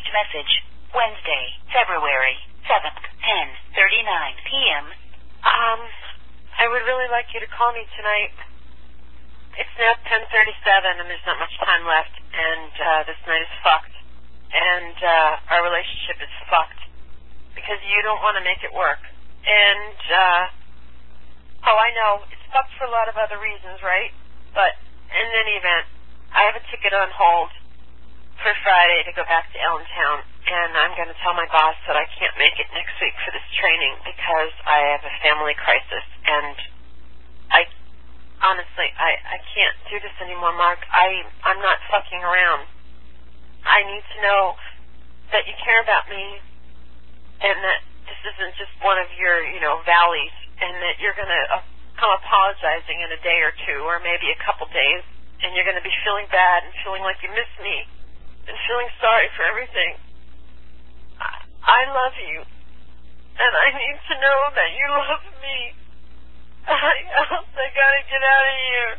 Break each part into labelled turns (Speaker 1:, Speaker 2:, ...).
Speaker 1: message. Wednesday, February 7th, 10:39 p.m.
Speaker 2: I would really like you to call me tonight. It's now 10:37 and there's not much time left, and this night is fucked. And our relationship is fucked because you don't want to make it work. And, I know, it's fucked for a lot of other reasons, right? But in any event, I have a ticket on hold for Friday to go back to Allentown, and I'm going to tell my boss that I can't make it next week for this training because I have a family crisis, and I can't do this anymore, Mark. I'm not fucking around. I need to know that you care about me and that this isn't just one of your, valleys, and that you're going to come apologizing in a day or two or maybe a couple days, and you're going to be feeling bad and feeling like you miss me and feeling sorry for everything. I love you, and I need to know that you love me. I gotta get out of here.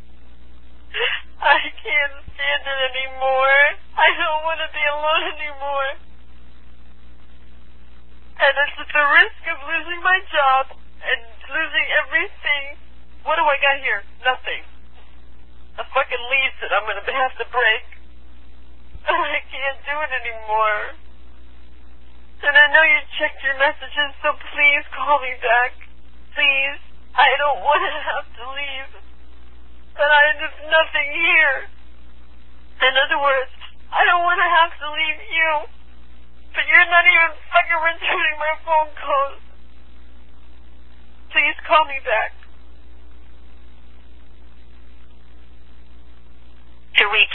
Speaker 2: I can't stand it anymore. I don't want to be alone anymore. And it's at the risk of losing my job and losing everything. What do I got here? Nothing. A fucking lease that I'm going to have to break. I can't do it anymore. And I know you checked your messages, so please call me back. Please. I don't want to have to leave. But there's nothing here. In other words, I don't want to have to leave you. But you're not even fucking returning my phone calls. Please call me back.
Speaker 1: To reach